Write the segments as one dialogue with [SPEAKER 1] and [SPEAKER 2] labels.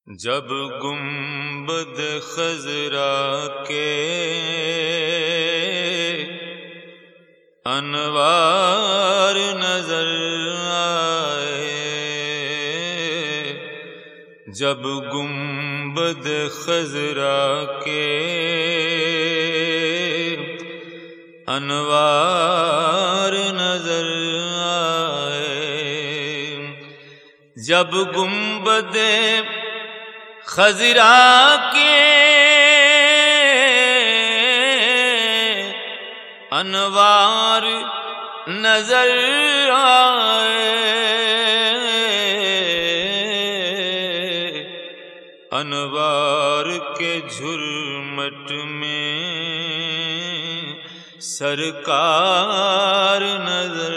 [SPEAKER 1] جب گنبد خضرا کے انوار نظر آئے، جب گنبد خضرا کے انوار نظر آئے، جب گنبد خضرا کے انوار نظر آئے، انوار کے جھرمٹ میں سرکار نظر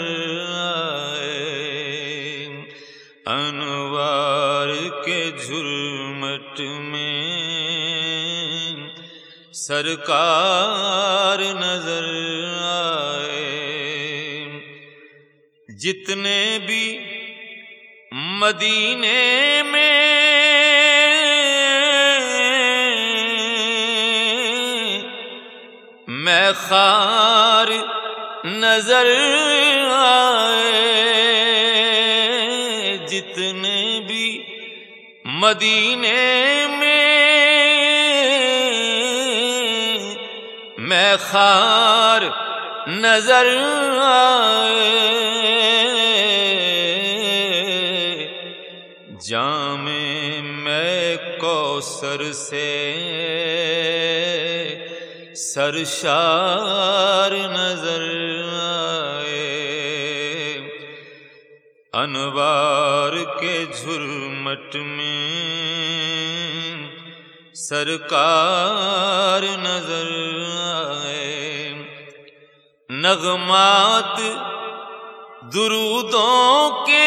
[SPEAKER 1] آئے، انوار کے جھرمٹ میں سرکار نظر آئے، جتنے بھی مدینے میں میخوار نظر آئے، جتنے بھی مدینے میں میخوار نظر آئے، جام میں کوثر سے سرشار نظر آئے، انوار کے جھرمٹ میں سرکار نظر آئے، نغمات درودوں کے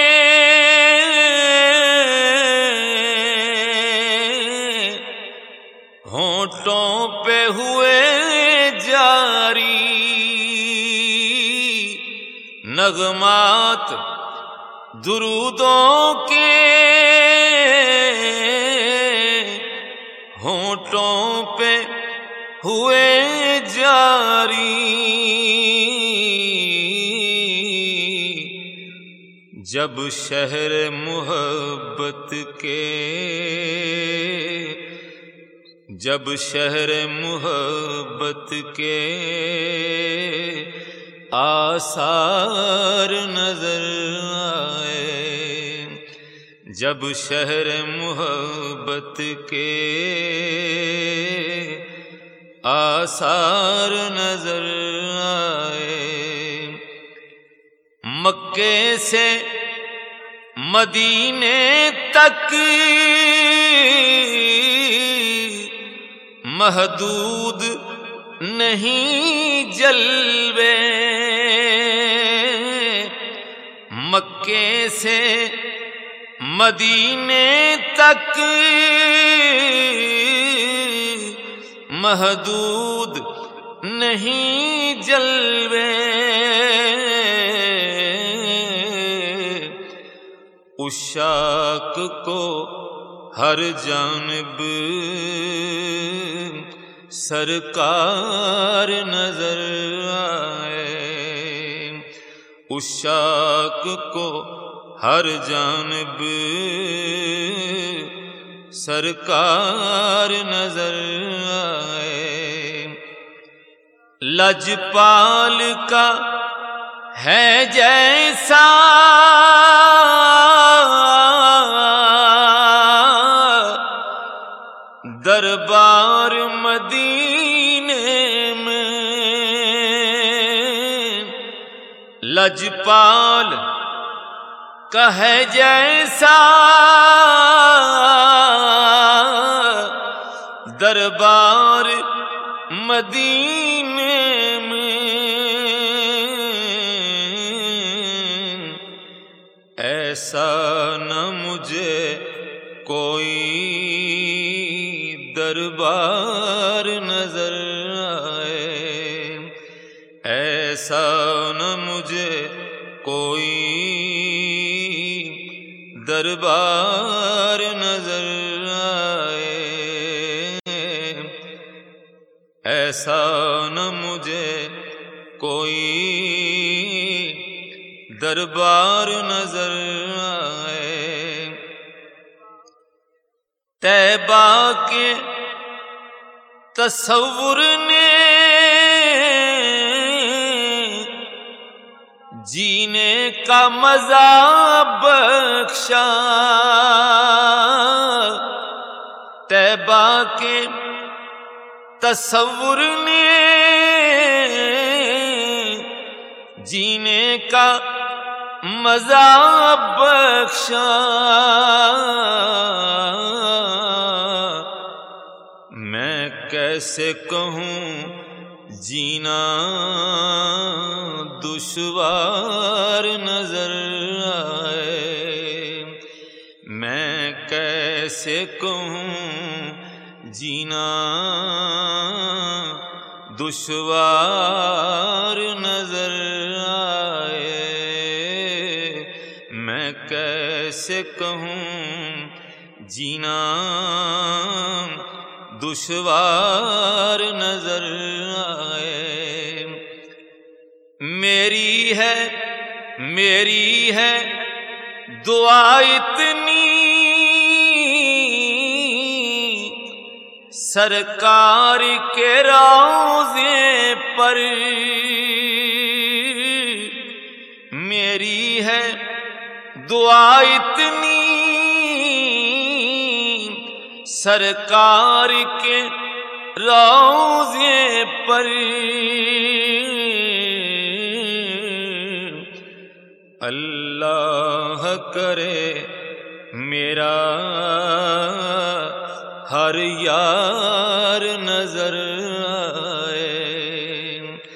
[SPEAKER 1] ہونٹوں پہ ہوئے جاری، نغمات درودوں کے ہونٹوں پہ ہوئے جاری، جب شہر محبت کے، جب شہر محبت کے آثار نظر آئے، جب شہر محبت کے آثار نظر آئے، مکے سے مدینے تک محدود نہیں جلوے، مکے سے مدینے تک محدود نہیں جلوے، عشاق کو ہر جانب سرکار نظر آئے، عشاق کو ہر جانب سرکار نظر آئے، لجپال کا ہے جیسا دربار مدینے میں، لجپال کا ہے جیسا دربار مدینے میں، ایسا نہ مجھے کوئی دربار نظر آئے، ایسا نہ مجھے کوئی دربار نظر آئے، ایسا نہ مجھے کوئی دربار نظر آئے، طیبہ کے تصور نے جینے کا مزہ بخشا، طیبہ کے تصور نے جینے کا مزہ بخشا، میں کیسے کہوں جینا دشوار نظر آئے، میں کیسے کہوں جینا دشوار نظر آئے، میں کیسے کہوں جینا دشوار نظر آئے، میری ہے دعا اتنی سرکار کے روضے پر، میری ہے دعا اتنی سرکار کے روضے پر، اللہ کرے میرا ہر یار نظر آئے،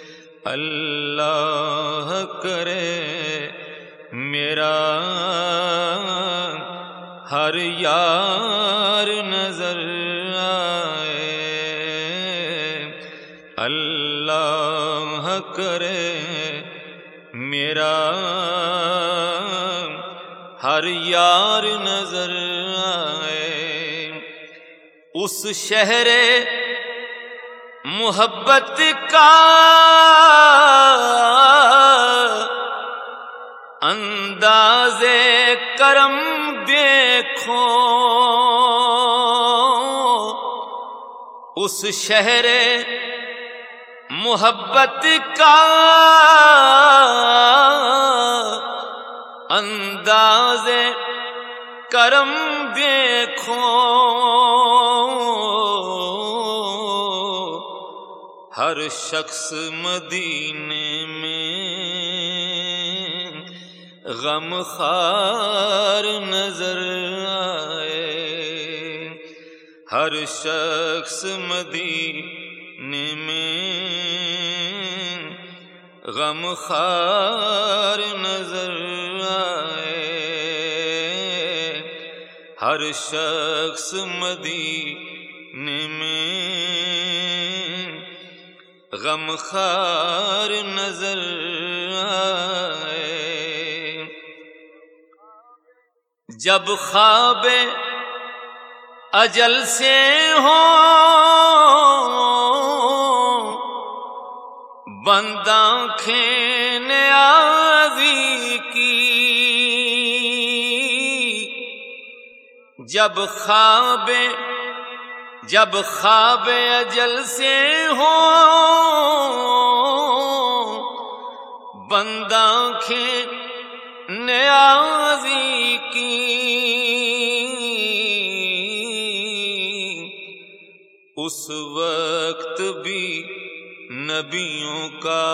[SPEAKER 1] اللہ کرے میرا ہر یار نظر آئے، اللہ کرے میرا ہر یار نظر آئے، اس شہر محبت کا انداز کرم دیکھو، اس شہر محبت کا انداز کرم دیکھو، ہر شخص مدینے میں غم خوار نظر آئے، ہر شخص مدینے میں غم خوار نظر آئے، ہر شخص مدینے میں غم خوار نظر آئے، جب خواب اجل سے ہو بند آنکھیں نیازی کی، جب خواب اجل سے ہو بند آنکھیں نیازی کی، اس وقت بھی نبیوں کا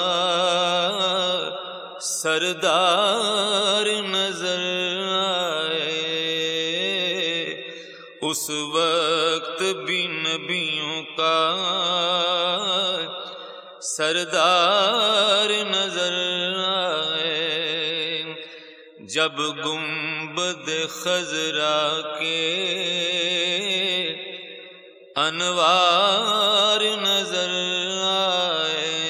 [SPEAKER 1] سردار نظر آئے، اس وقت بھی نبیوں کا سردار نظر آئے، جب گنبد خضرا کے انوار نظر آئے،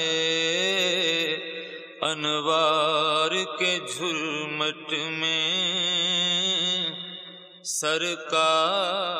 [SPEAKER 1] انوار کے جھرمٹ میں سرکار